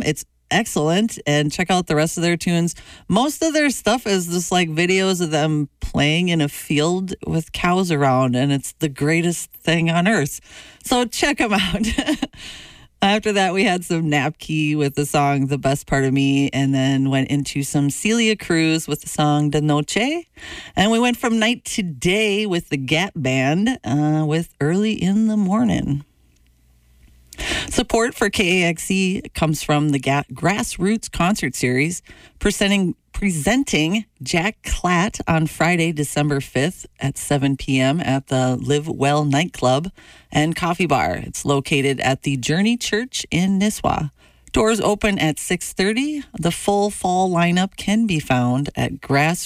It's excellent, and check out the rest of their tunes. Most of their stuff is just like videos of them playing in a field with cows around, and it's the greatest thing on earth. So check them out. After that, we had some Napkey with the song The Best Part of Me, and then went into some Celia Cruz with the song De Noche. And we went from night to day with the Gap Band with Early in the Morning. Support for KAXE comes from the Grassroots Concert Series, presenting Jack Klatt on Friday, December 5th at 7 p.m. at the Live Well nightclub and coffee bar. It's located at the Journey Church in Nisswa. Doors open at 6:30. The full fall lineup can be found at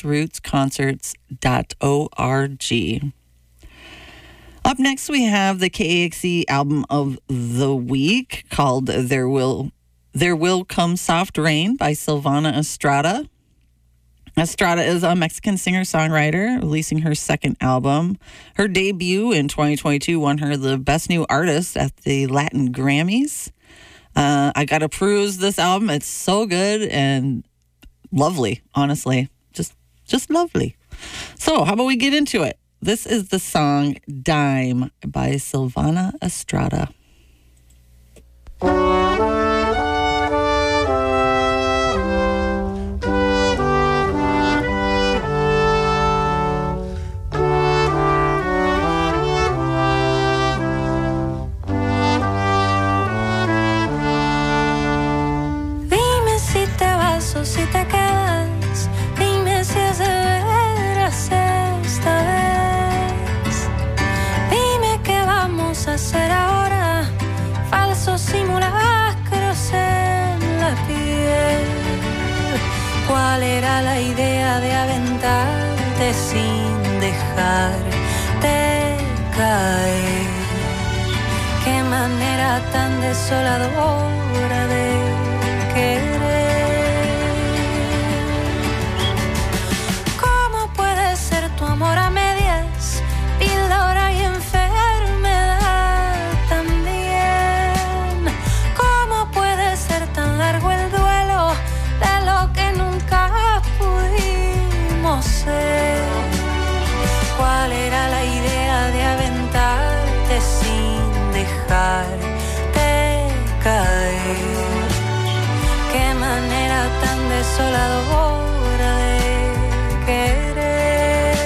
grassrootsconcerts.org. Up next, we have the KAXE album of the week called There Will Come Soft Rain by Silvana Estrada. Estrada is a Mexican singer-songwriter releasing her second album. Her debut in 2022 won her the Best New Artist at the Latin Grammys. I got to peruse this album. It's so good and lovely, honestly. Just lovely. So how about we get into it? This is the song Dime by Silvana Estrada. Dime si te vas o si te quedas. Dime si es de veras esta vez. Dime qué vamos a hacer ahora. Falsos simulacros en la piel. ¿Cuál era la idea de aventarte sin dejarte caer? Qué manera tan desoladora de querer. ¿Cómo puede ser tu amor a medias? Píldora y enfermedad también. ¿Cómo puede ser tan largo el duelo de lo que nunca pudimos ser? ¿Cuál era la idea de aventarte sin dejarte caer? Qué manera tan desoladora de querer.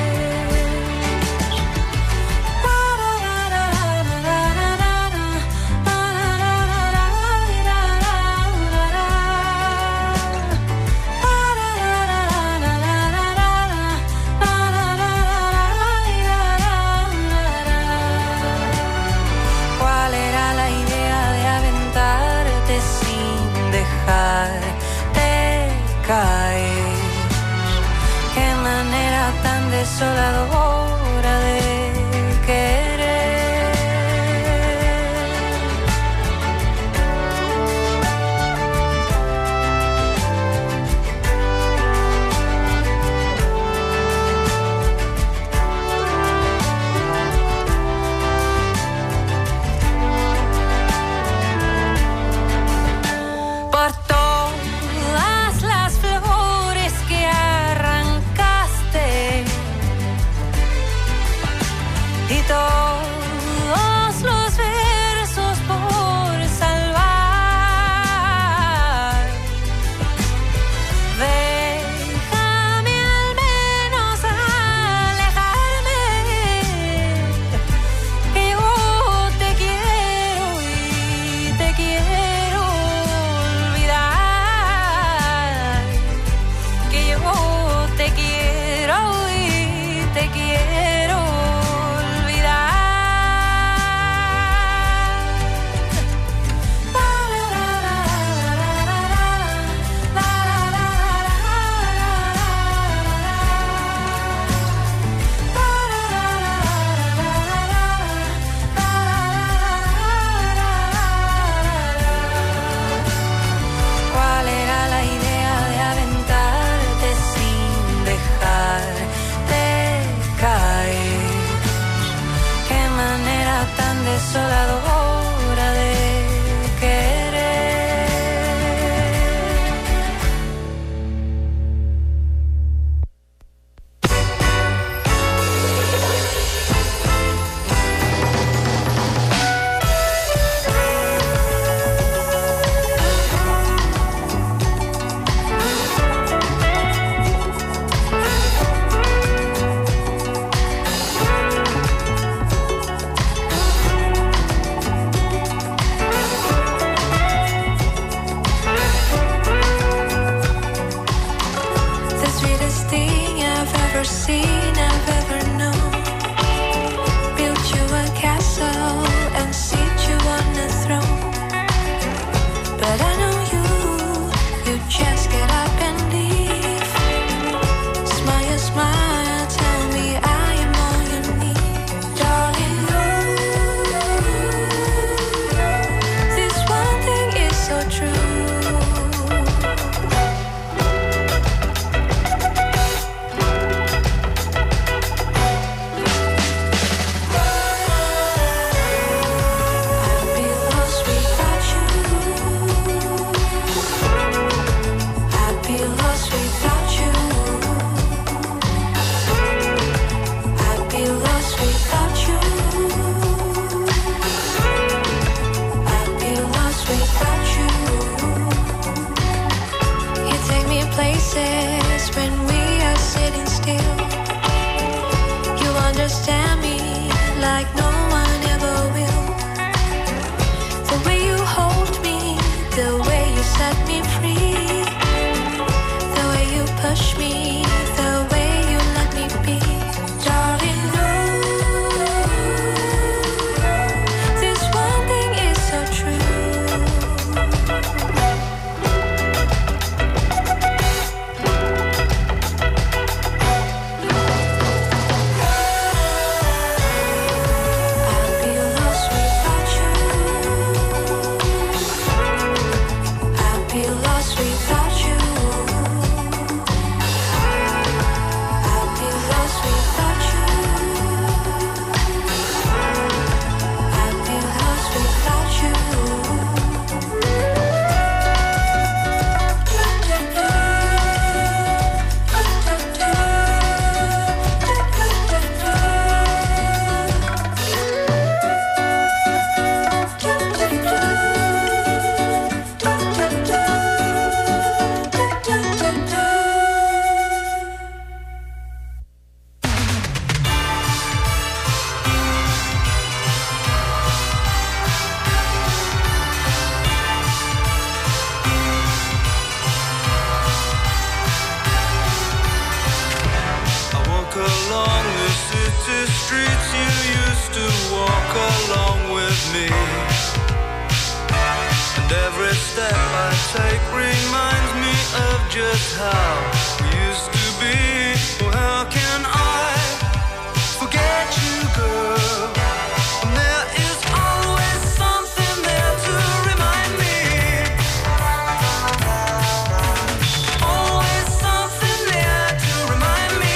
¿Cuál era la idea de aventarte sin dejarte caer? Qué manera tan desoladora de querer. Por todas las flores que arrancaste y todos los versos por salvar, déjame al menos alejarme, que yo te quiero y te quiero olvidar, que yo te quiero y te quiero olvidar. ¿Cuál era la idea de aventarte sin dejarte caer? Qué manera tan desoladora de querer. places when we are sitting still. You understand me like no one ever will. The way you hold me, the way you set me free, the way you push me, the way you let me be. Darling, no, this one thing is so true. I'll be lost without you. I'll be lost without you. I'll be lost without you. I'll be lost without you. I walk along the city streets you used to walk along with me. And every step I take reminds me of just how we used to be. Oh, how can I forget you, girl? And there is always something there to remind me. Always something there to remind me.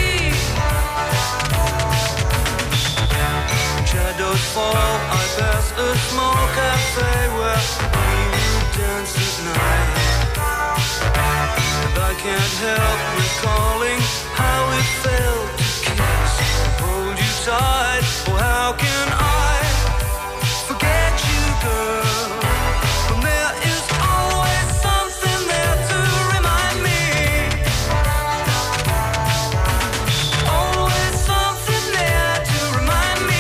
Shadows fall, I pass a small cafe where we would dance at night. And I can't help recalling how it felt to kiss and hold you tight. Oh, how can I forget you, girl? When there is always something there to remind me. Always something there to remind me.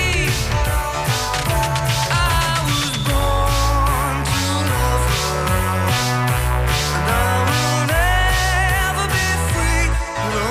I was born to love her, and I will never be free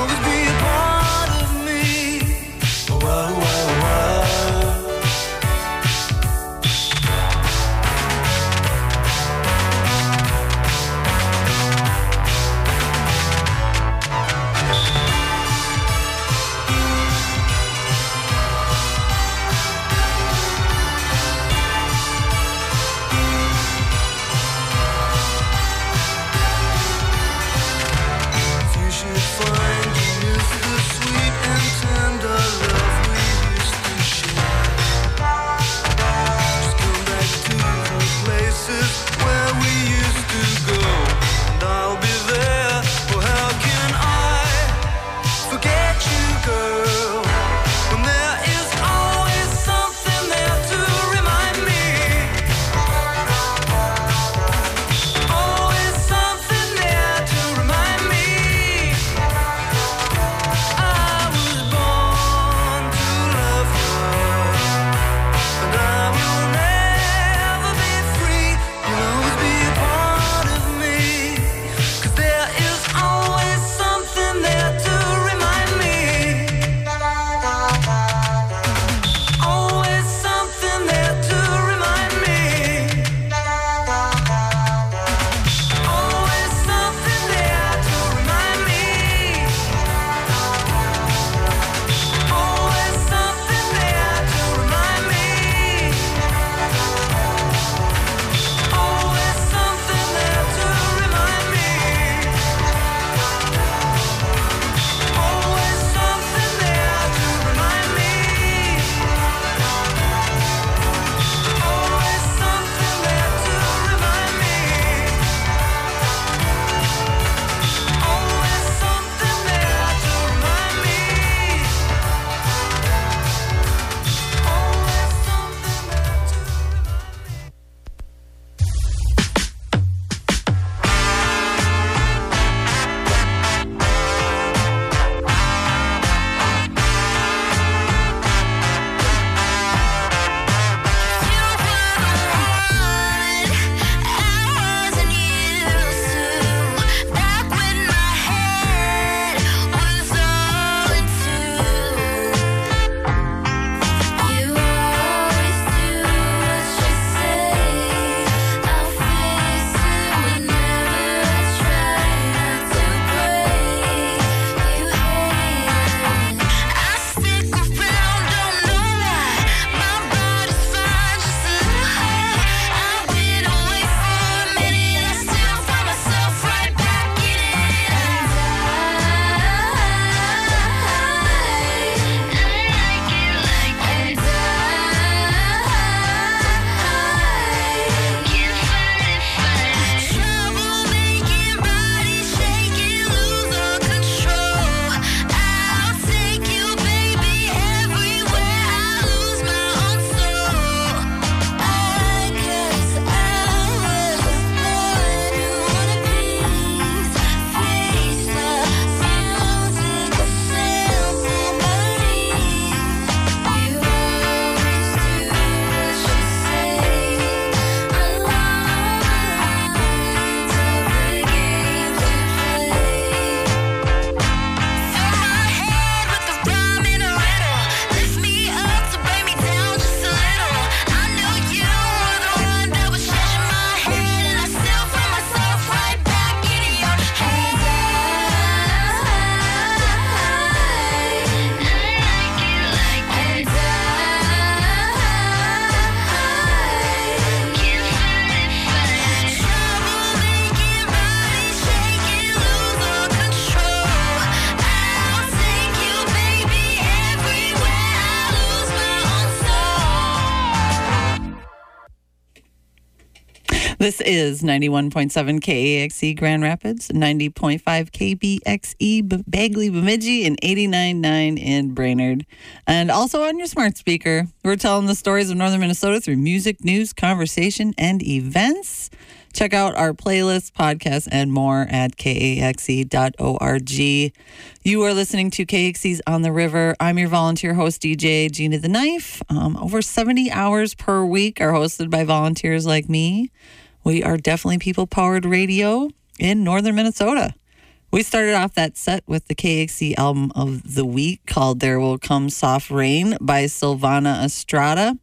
This is 91.7 KAXE Grand Rapids, 90.5 KBXE Bagley Bemidji, and 89.9 in Brainerd. And also on your smart speaker, we're telling the stories of Northern Minnesota through music, news, conversation, and events. Check out our playlists, podcasts, and more at kaxe.org. You are listening to KXE's On the River. I'm your volunteer host, DJ Gina the Knife. Over 70 hours per week are hosted by volunteers like me. We are definitely people-powered radio in Northern Minnesota. We started off that set with the KXE album of the week called There Will Come Soft Rain by Silvana Estrada.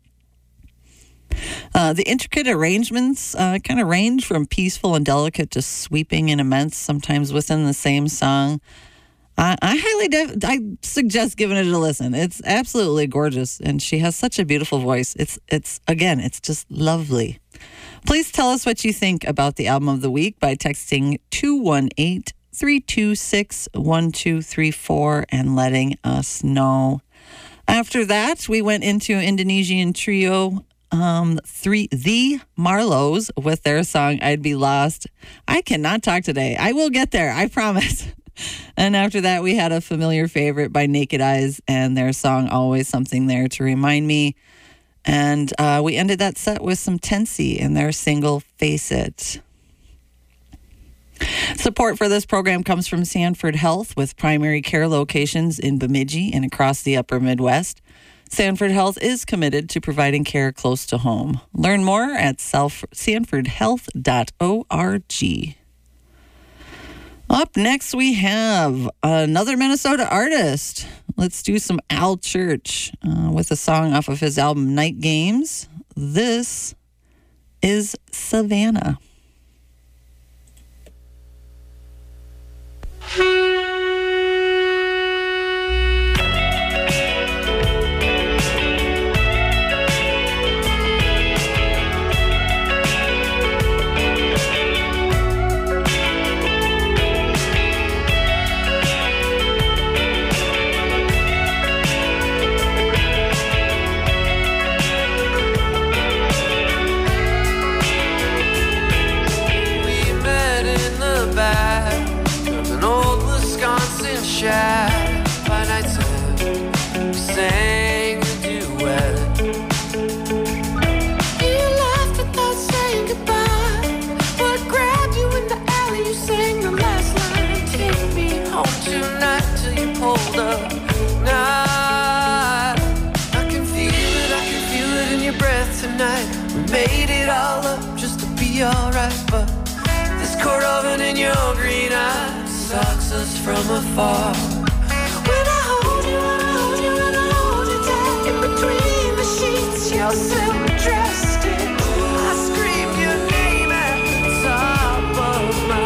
The intricate arrangements kind of range from peaceful and delicate to sweeping and immense, sometimes within the same song. I suggest giving it a listen. It's absolutely gorgeous, and she has such a beautiful voice. It's just lovely. Please tell us what you think about the album of the week by texting 218-326-1234 and letting us know. After that, we went into Indonesian trio the Marlows with their song I'd Be Lost. I cannot talk today. I will get there, I promise. And after that, we had a familiar favorite by Naked Eyes and their song Always Something There to Remind Me. And we ended that set with some Tensi and their single Face It. Support for this program comes from Sanford Health with primary care locations in Bemidji and across the upper Midwest. Sanford Health is committed to providing care close to home. Learn more at sanfordhealth.org. Up next, we have another Minnesota artist. Let's do some Al Church with a song off of his album Night Games. This is Savannah. By night's end, we sang a duet. You laughed without saying goodbye. What grabbed you in the alley? You sang the last line. Take me home tonight till you pulled up. Nah, I can feel it in your breath tonight. We made it all up just to be alright, but this cold oven in your green eyes stalks us from afar. When I hold you, when I hold you, when I hold you tight, in between the sheets, your silk dress stitch. I scream your name at the top of my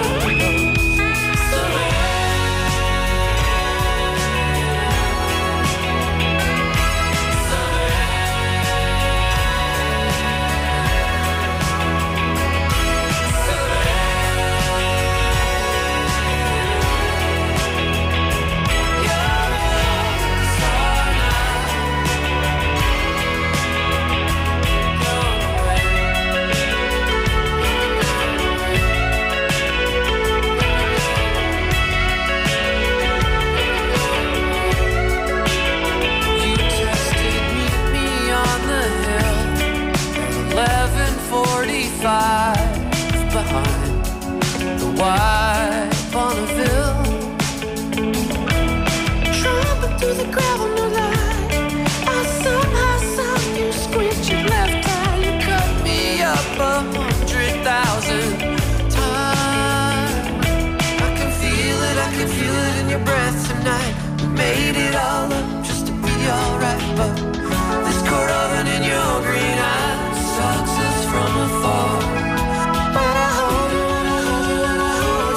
behind the white Bonneville. Tramping through the gravel, no lie. I somehow saw you squint your left eye. You cut Me up 100,000 times. I can feel it in your breath tonight. We made it all up just to be alright, but this cold oven in your green eyes stalks us from afar. When I hold you, when I hold you, when I hold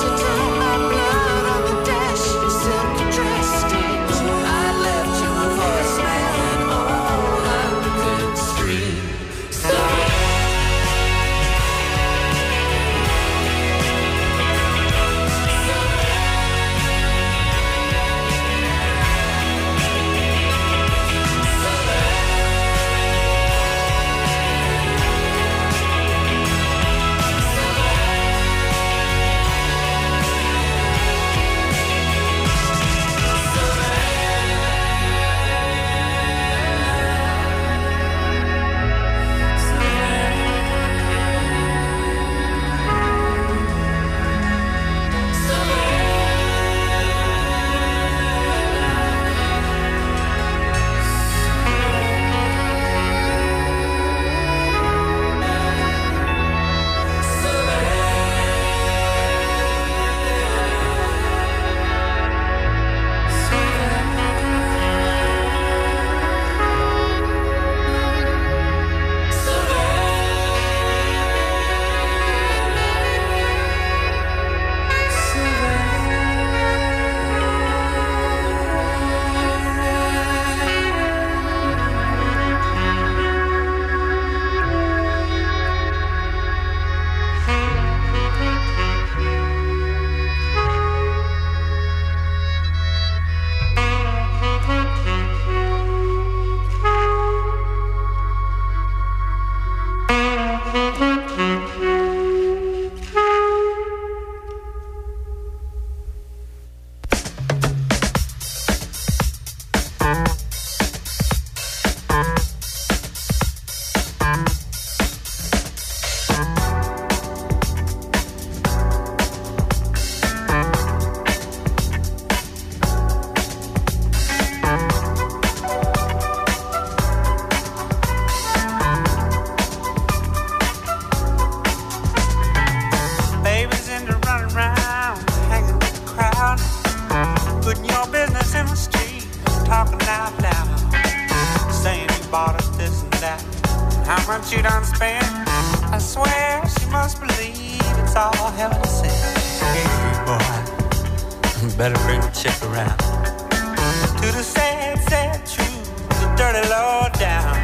out loud, saying you bought us this and that. How much you done spent? I swear she must believe it's all heaven sent. Hey boy, better bring the chick around to the sad, sad truth, the dirty low down.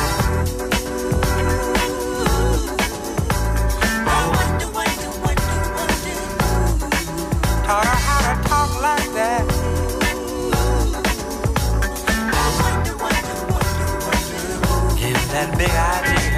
Taught her how to talk like that. Gave her that big idea.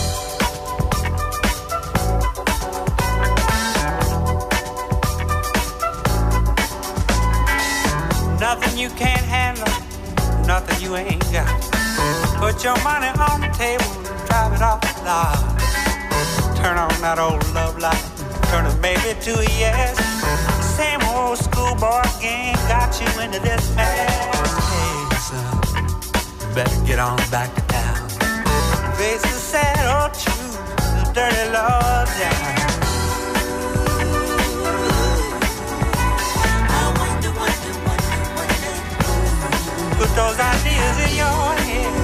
Nothing you can't handle, nothing you ain't got. Put your money on the table and drive it off the lot. Turn on that old love light, turn a maybe to a yes. Same old schoolboy game got you into this mess. Hey son, you better get on back to town. Face the sad old truth, the dirty law down. Put those ideas in your head.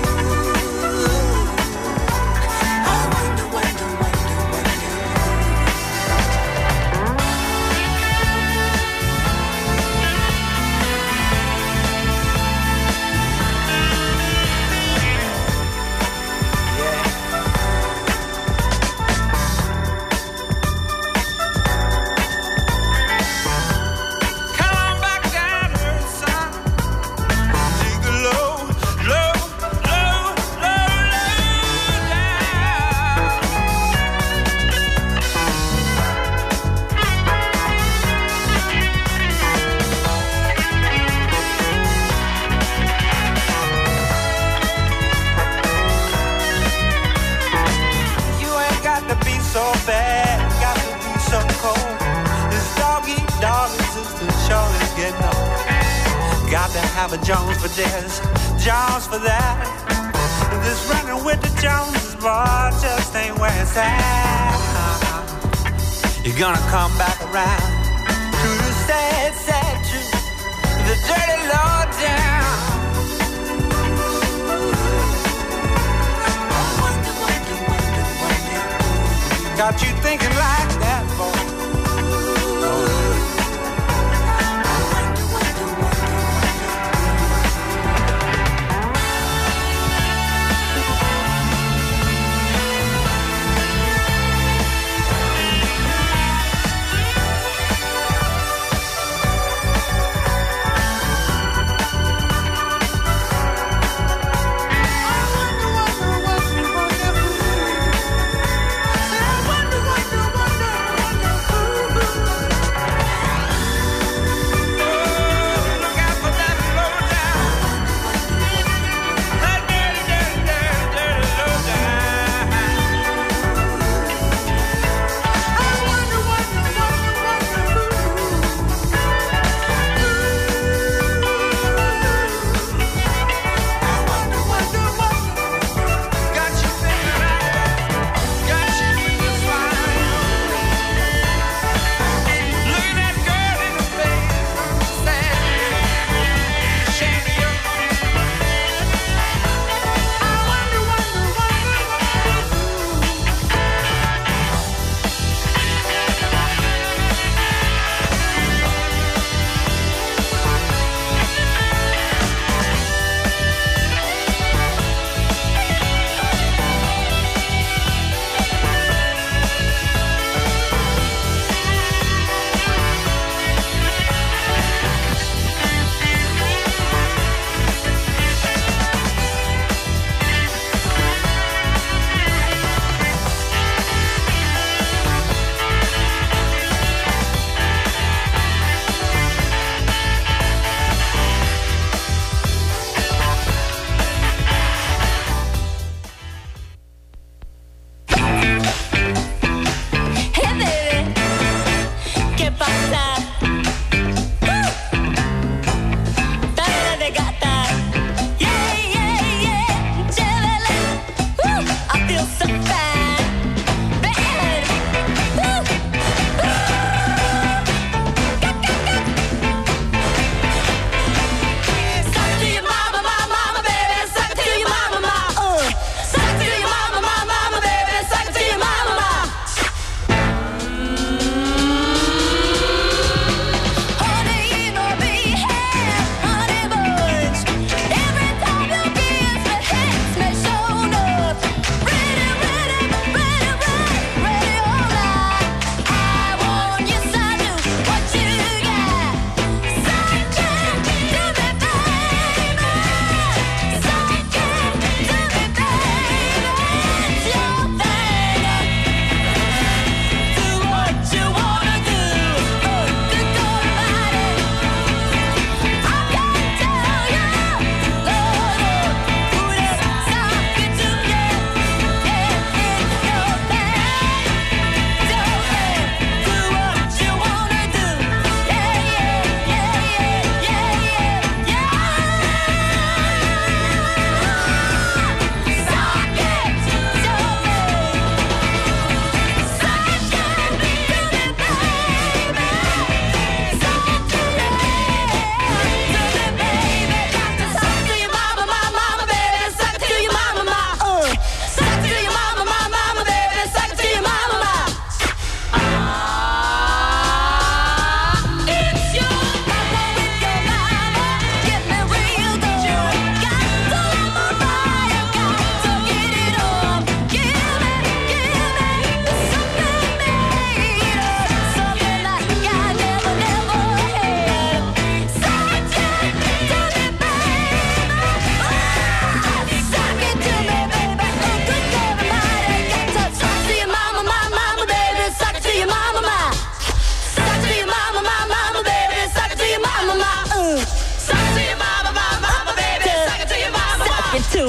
Have a Jones for this, Jones for that. This running with the Joneses, boy, just ain't where it's at. You're gonna come back around to the sad, sad truth, the dirty law down. Got you thinking like that, boy.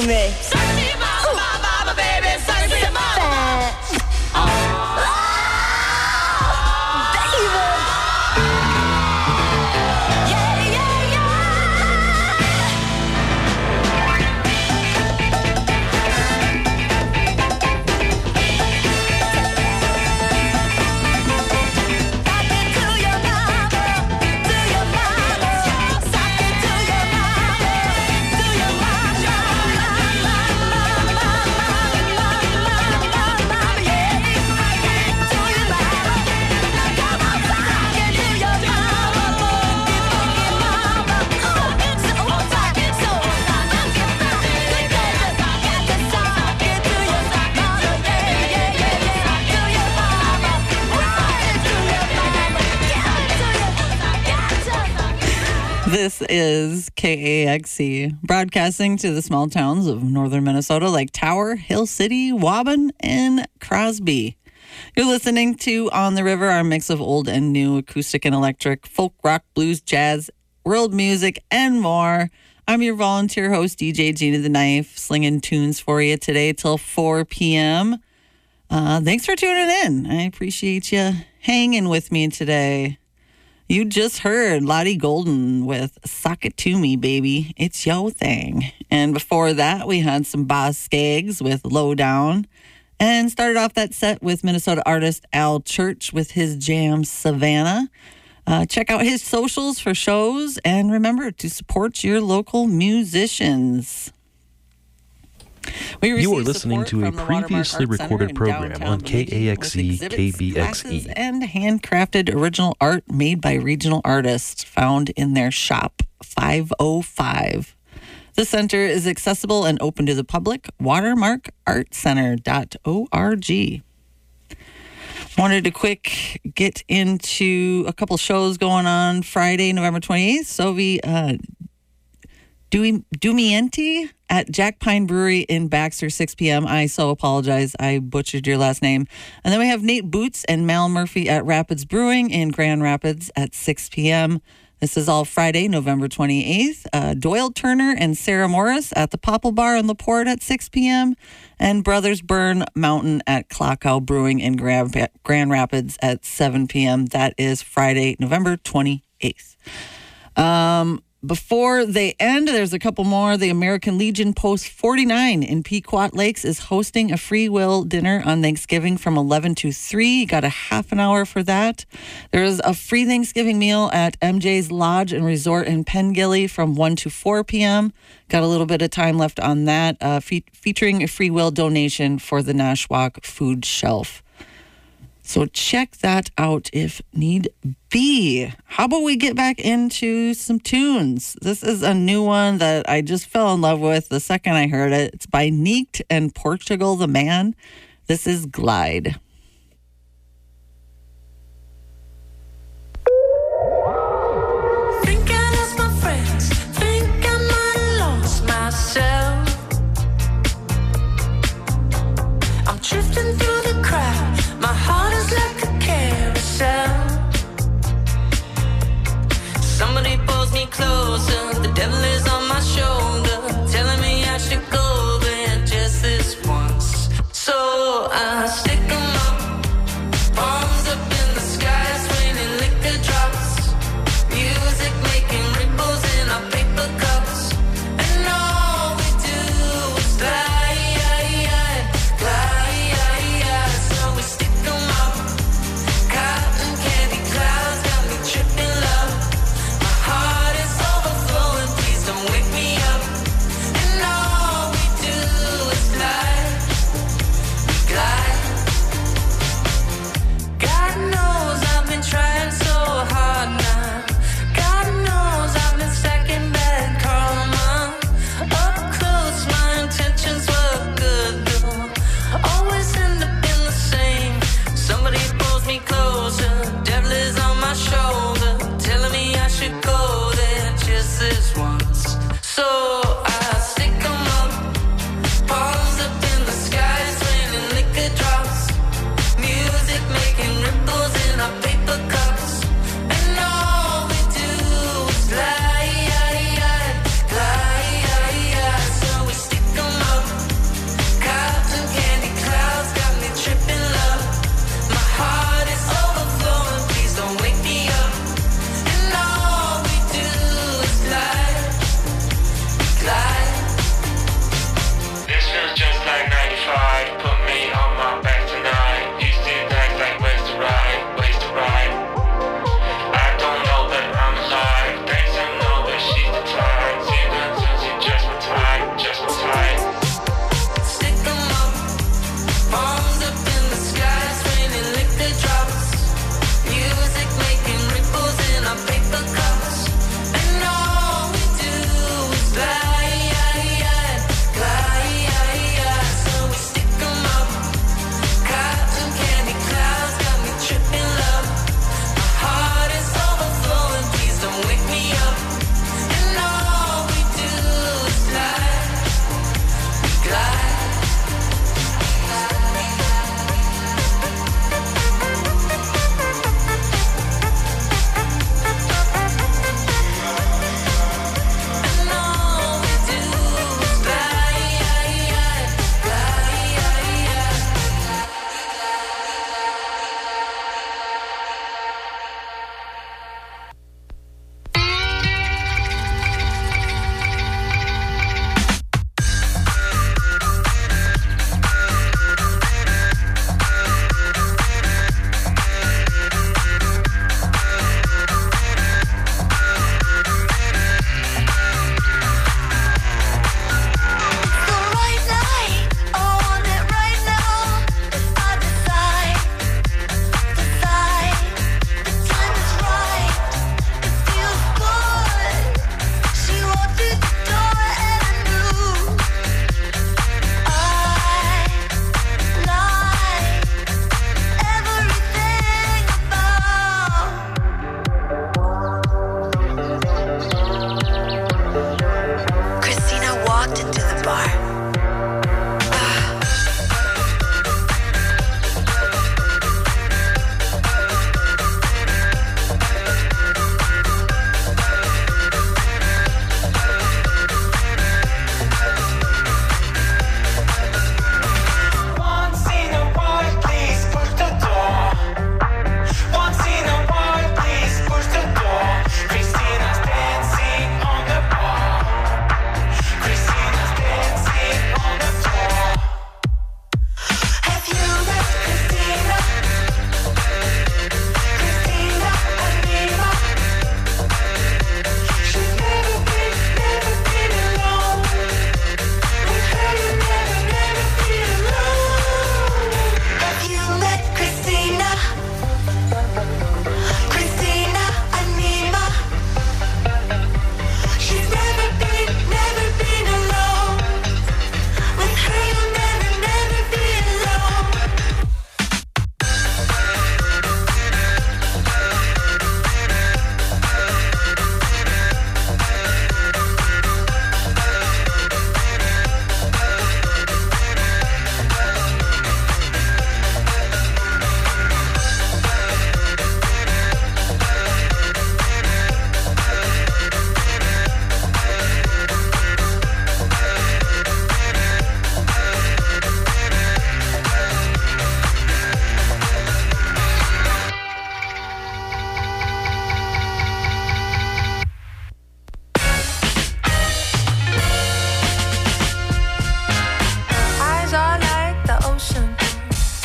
me. Sexy mama, baby, sexy mama. This is KAXC, broadcasting to the small towns of northern Minnesota like Tower, Hill City, Waubun, and Crosby. You're listening to On the River, our mix of old and new acoustic and electric, folk, rock, blues, jazz, world music, and more. I'm your volunteer host, DJ Gina the Knife, slinging tunes for you today till 4 p.m. Thanks for tuning in. I appreciate you hanging with me today. You just heard Lottie Golden with Sock It To Me, Baby. It's your thing. And before that, we had some Boz Skaggs with Lowdown. And started off that set with Minnesota artist Al Church with his jam Savannah. Check out his socials for shows. And remember to support your local musicians. You are listening to a previously recorded program on KAXC KBXE. And handcrafted original art made by regional artists found in their shop 505. The center is accessible and open to the public. watermarkartcenter.org. Wanted to quick get into a couple shows going on Friday, November 28th. Sovi Dumienti at Jack Pine Brewery in Baxter, 6 p.m. I so apologize. I butchered your last name. And then we have Nate Boots and Mal Murphy at Rapids Brewing in Grand Rapids at 6 p.m. This is all Friday, November 28th. Doyle Turner and Sarah Morris at the Popple Bar in LaPorte at 6 p.m. And Brothers Burn Mountain at Klockow Brewing in Grand Rapids at 7 p.m. That is Friday, November 28th. Before they end, there's a couple more. The American Legion Post 49 in Pequot Lakes is hosting a free will dinner on Thanksgiving from 11 to 3. You got a half an hour for that. There's a free Thanksgiving meal at MJ's Lodge and Resort in Pengilly from 1 to 4 p.m. Got a little bit of time left on that, featuring a free will donation for the Nashwauk Food Shelf. So check that out if need be. How about we get back into some tunes? This is a new one that I just fell in love with the second I heard it. It's by Neeked and Portugal the Man. This is Glide. Think I lost my friends. Think I might have lost myself. I'm drifting through the crowd. My heart is like a carousel. Somebody pulls me closer. The devil is on my shoulder, telling me I should go there just this once. So I stick 'em on.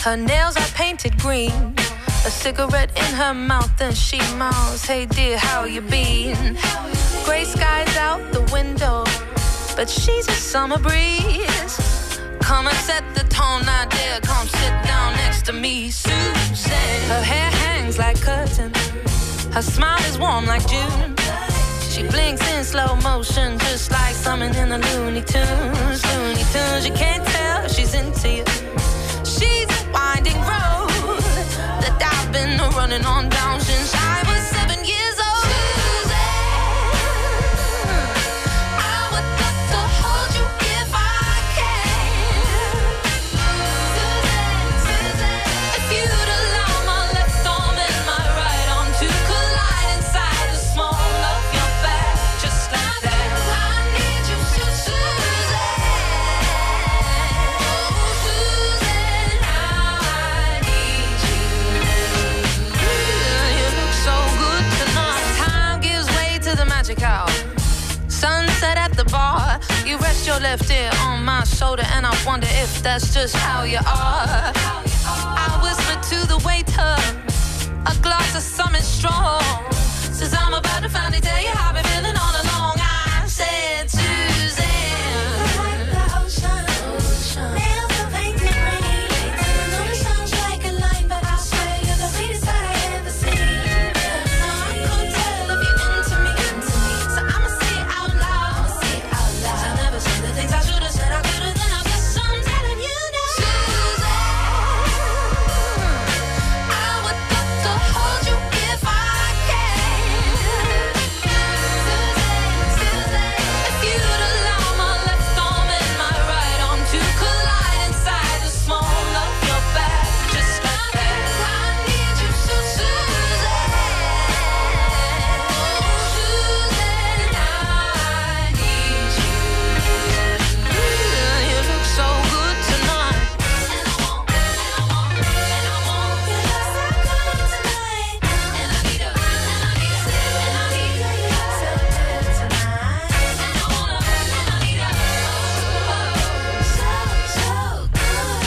Her nails are painted green, a cigarette in her mouth, and she mouths, "Hey dear, how you been?" Gray skies out the window, but she's a summer breeze. Come and set the tone, now dear, come sit down next to me, Susan. Her hair hangs like curtain, her smile is warm like June. She blinks in slow motion, just like something in the Looney Tunes. Looney Tunes, you can't tell she's into you. She's a winding road that I've been running on down since I was 7 years old. Sunset at the bar, you rest your left ear on my shoulder, and I wonder if that's just how you are. I whisper to the waiter, a glass of something strong, says I'm about to finally tell you how I've been feeling all along. I said, Suzanne, like the ocean, nails are painted green, and I know it sounds like a line, but I swear you're the sweetest that I ever seen. Now I couldn't tell if you're into me, so I'ma say it out loud. I never said the things I should have said, I could have, then I guess I'm telling you now. Suzanne, I would love to hold you if I can. Suzanne, if you'd allow my left arm and my right arm to collide inside the small of your back, just like that. I need you, Suzanne. Suzanne, I need you. You look so good tonight, and I want you look so good tonight, and I need you, and I need you, and I need you, you look so good tonight, and I wanna, and I need you, so good.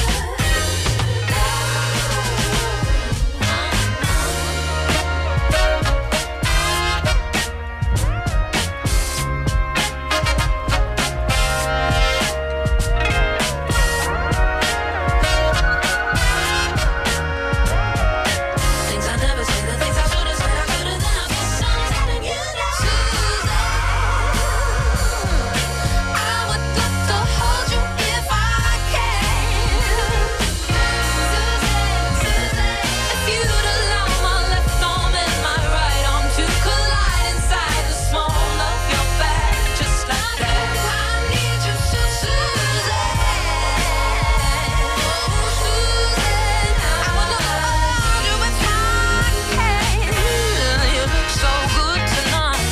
Things I never said, the things I should have said, I could have, then I guess I'm telling you now. Suzanne, I would love to hold you if I can. Suzanne, if you'd allow my left arm and my right arm to collide inside the small of your back, just like that. I need you, Suzanne. I would love to hold you if I can. You look so good tonight.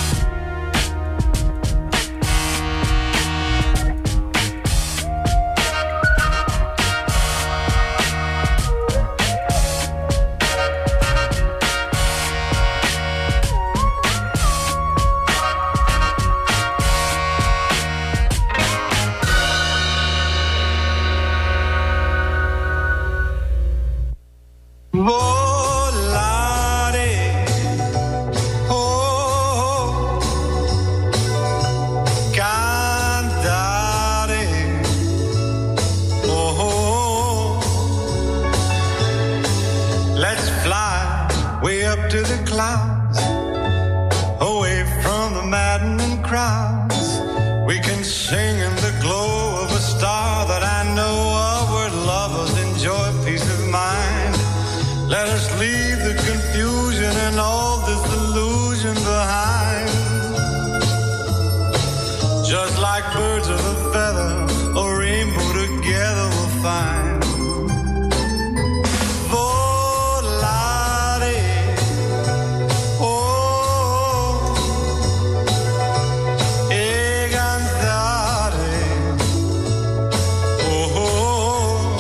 Volare, oh, cantare, oh, let's fly way up to the clouds, away from the maddening crowds. We can sing in the glow of a star that I know of, where lovers enjoy peace of mind. Let us leave the confusion and all this illusion behind. Just like birds of a feather, a rainbow together we'll find. Volare, oh, e cantare, oh.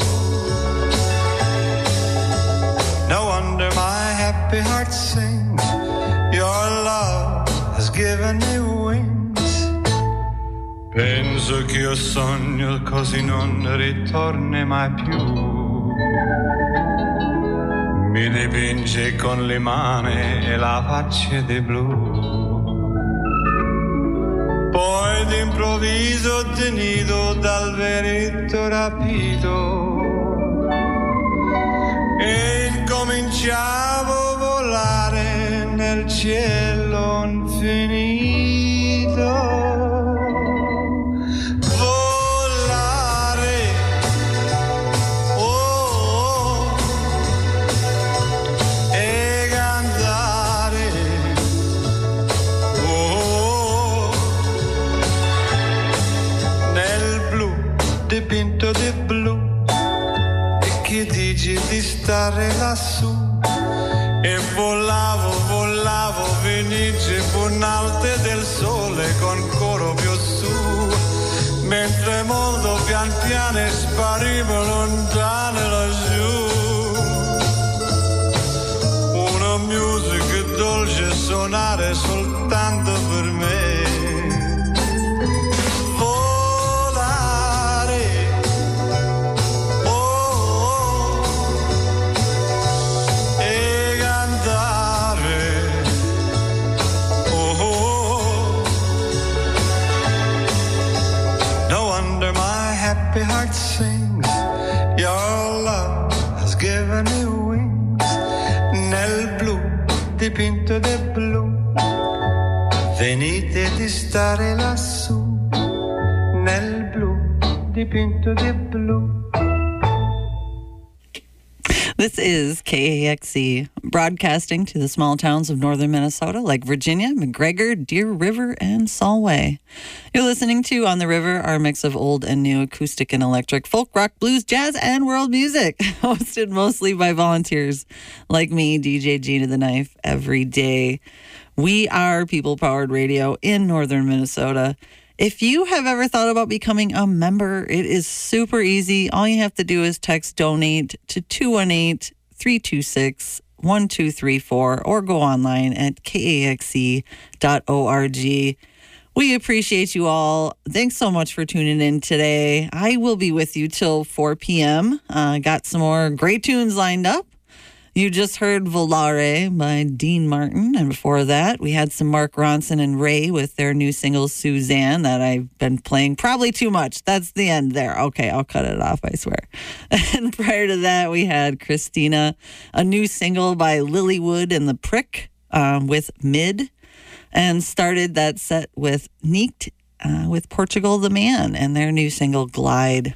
No wonder my happy heart sings. Your love has given me wings. Penso che io sogno così non ritorni mai più. mi dipinge con le mani e la faccia di blu. Poi d'improvviso tenido dal veretto rapito e incominciavo a volare nel cielo infinito. Dipinto di blu e che dici di stare lassù e volavo venice buonalte del sole con coro più su mentre molto pian piano sparivo lontano laggiù una musica dolce suonare soltanto per me. Happy heart sings, your love has given me wings. Nel blu, dipinto di blu, venite di stare lassù. Nel blu, dipinto di blu. This is KAXE, broadcasting to the small towns of northern Minnesota like Virginia, McGregor, Deer River, and Solway. You're listening to On the River, our mix of old and new acoustic and electric folk, rock, blues, jazz, and world music, hosted mostly by volunteers like me, DJ Gina the Knife, every day. We are people-powered radio in northern Minnesota. If you have ever thought about becoming a member, it is super easy. All you have to do is text donate to 218-326-1234 or go online at kaxe.org. We appreciate you all. Thanks so much for tuning in today. I will be with you till 4 p.m. Got some more great tunes lined up. You just heard Volare by Dean Martin, and before that, we had some Mark Ronson and Ray with their new single, Suzanne, that I've been playing probably too much. That's the end there. Okay, I'll cut it off, I swear. And prior to that, we had Christina, a new single by Lilywood and the Prick with Mid, and started that set with Neeked with Portugal the Man and their new single, Glide.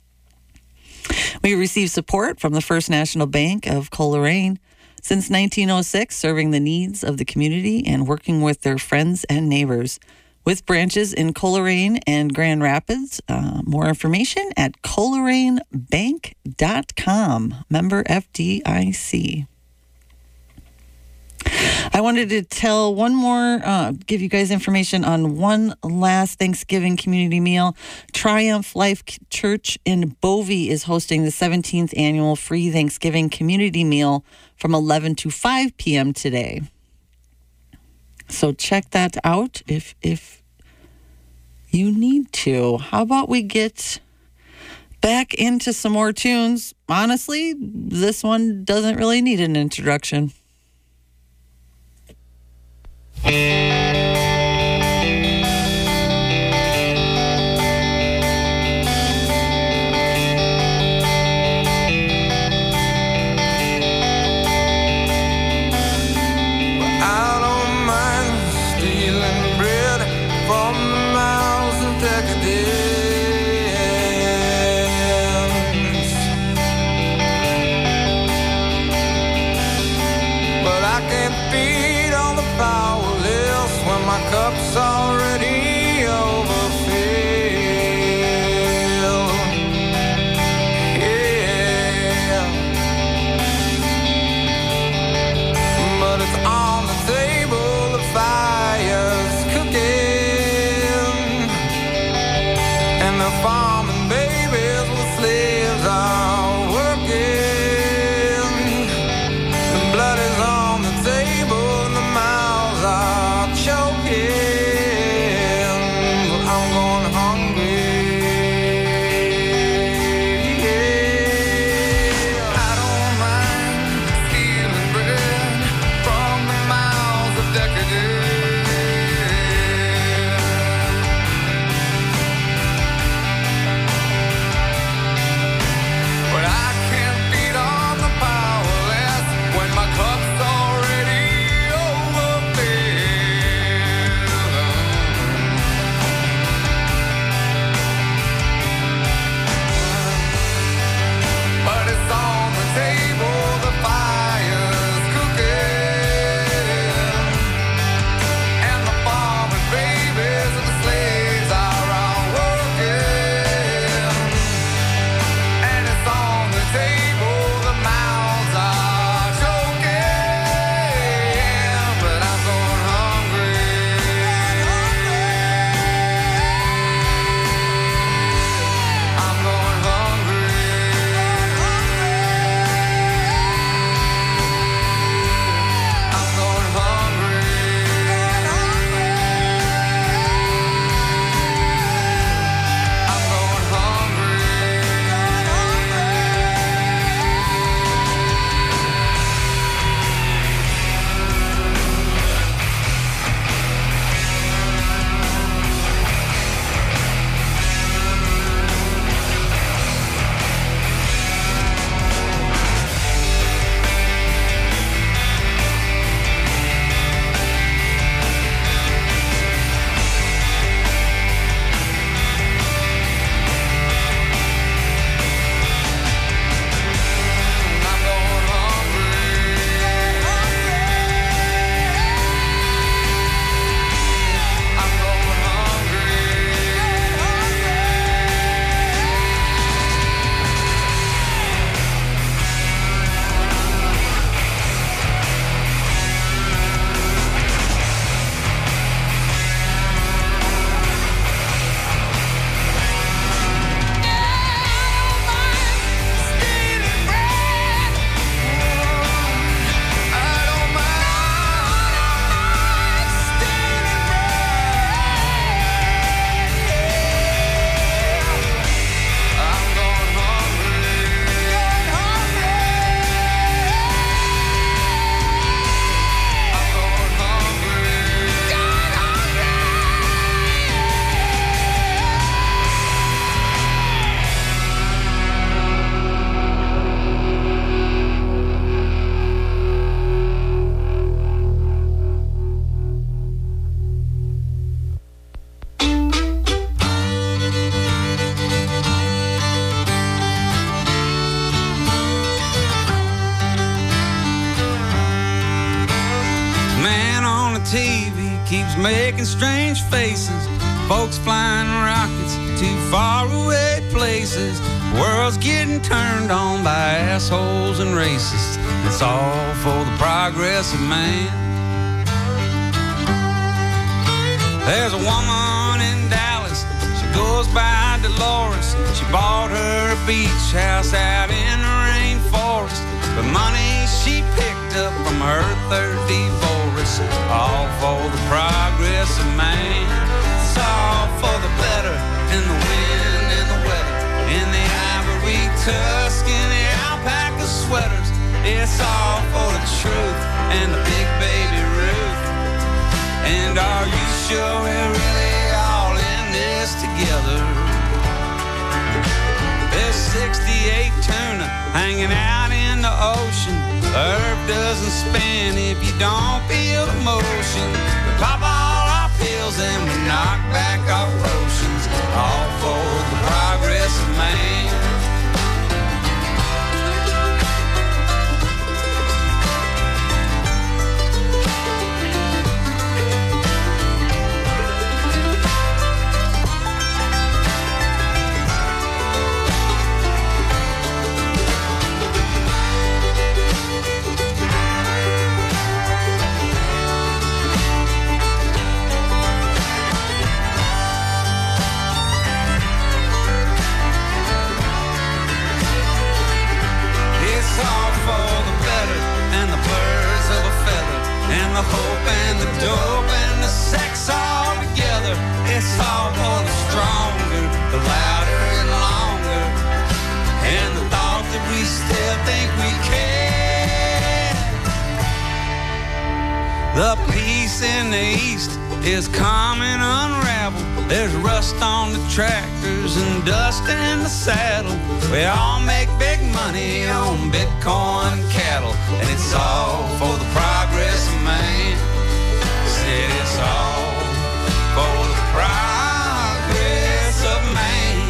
We received support from the First National Bank of Coleraine since 1906, serving the needs of the community and working with their friends and neighbors. With branches in Coleraine and Grand Rapids, more information at ColeraneBank.com, member FDIC. I wanted to tell one more, give you guys information on one last Thanksgiving community meal. Triumph Life Church in Bovey is hosting the 17th annual free Thanksgiving community meal from 11 to 5 p.m. today. So check that out if you need to. How about we get back into some more tunes? Honestly, this one doesn't really need an introduction. Cup's already overfilled. Yeah, but it's on the table, the fire's cooking, and the farming babies with slaves are working. The blood is on the table and the mouths are choking. the TV keeps making strange faces. Folks flying rockets to faraway places. World's getting turned on by assholes and racists. It's all for the progress of man. There's a woman in Dallas, she goes by Dolores. She bought her a beach house out in the rainforest. The money she picked up from her third divorce, all for the progress of man. It's all for the better, in the wind and the weather, in the ivory tusk and the alpaca sweaters. It's all for the truth and the big baby Ruth. And are you sure we're really all in this together? There's 68 tuna hanging out in the ocean. The earth doesn't spin if you don't feel the motion. We pop all our pills and we knock back our potions, all for the progress of man. The hope and the dope and the sex all together. It's all for the stronger, the louder and longer, and the thought that we still think we can. The peace in the east is coming unraveled. There's rust on the tractors and dust in the saddle. We all make big money on Bitcoin cattle, and it's all for the progress of man. Said it's all for the progress of man.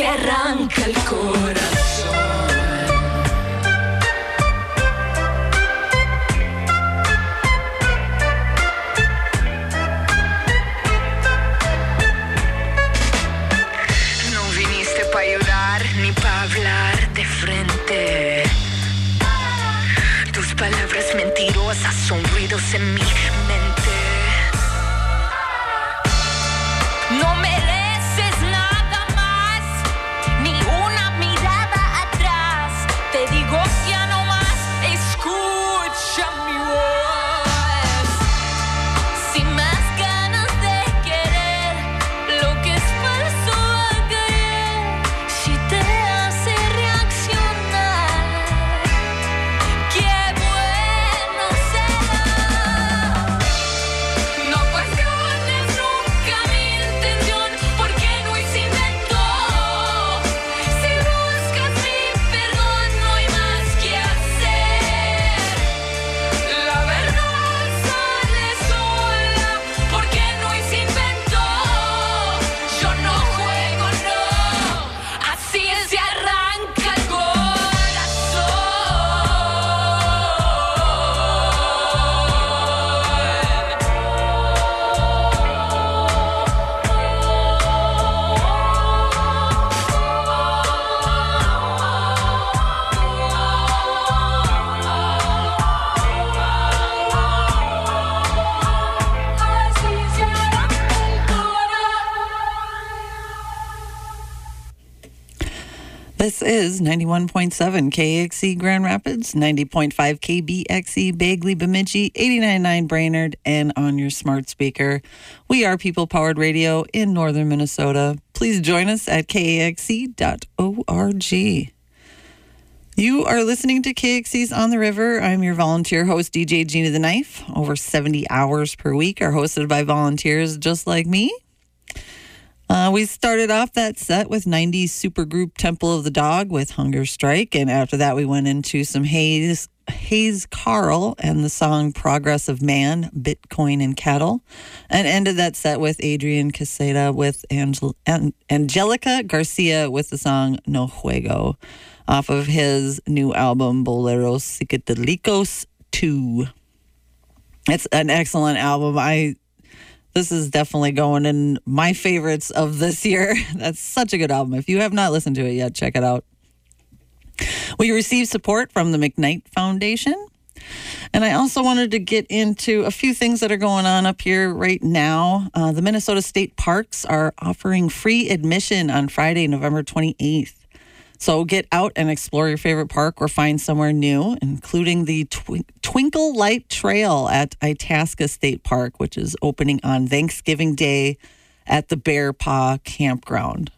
se arranca el corazón. No viniste pa' ayudar ni pa' hablar de frente. Tus palabras mentirosas son ruidos en mi mente. No mereces nada más, ni una mirada atrás. Te digo ya no más, escucha mi voz. Sin más ganas de querer, lo que es falso va a caer. Si te hace reaccionar, qué bueno será. No cuestiones nunca mi intención, porque no se inventó. Si buscas mi perdón, no hay más que hacer. La verdad sale sola, porque no se inventó. Yo no juego, no. Así se arranca el This is 91.7 KXE Grand Rapids, 90.5 KBXE Bagley Bemidji, 89.9 Brainerd, and on your smart speaker. We are people-powered radio in northern Minnesota. Please join us at kaxe.org. You are listening to KXE's On the River. I'm your volunteer host, DJ Gina the Knife. Over 70 hours per week are hosted by volunteers just like me. We started off that set with 90s supergroup Temple of the Dog with Hunger Strike, and after that we went into some Hayes Carl and the song Progress of Man, Bitcoin and Cattle, and ended that set with Adrian Caseta with Angelica Garcia with the song No Juego off of his new album Boleros Psicodelicos 2. It's an excellent album. This is definitely going in my favorites of this year. That's such a good album. If you have not listened to it yet, check it out. We received support from the McKnight Foundation. And I also wanted to get into a few things that are going on up here right now. The Minnesota State Parks are offering free admission on Friday, November 28th. So get out and explore your favorite park or find somewhere new, including the Twinkle Light Trail at Itasca State Park, which is opening on Thanksgiving Day at the Bear Paw Campground.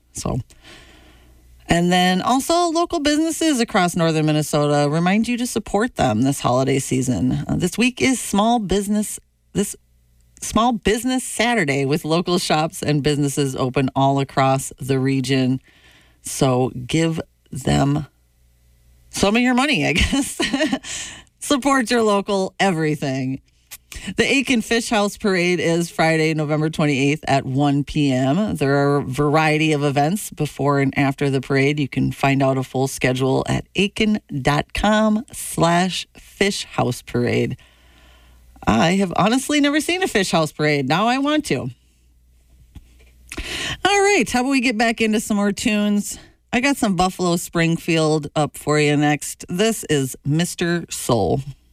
And then also local businesses across northern Minnesota remind you to support them this holiday season. This week is Small Business Saturday with local shops and businesses open all across the region. So give them some of your money, I guess. Support your local everything. The Aiken Fish House Parade is Friday, November 28th at 1 p.m. There are a variety of events before and after the parade. You can find out a full schedule at aiken.com/fishhouseparade. I have honestly never seen a fish house parade. Now I want to. All right, how about we get back into some more tunes? I got some Buffalo Springfield up for you next. This is Mr. Soul.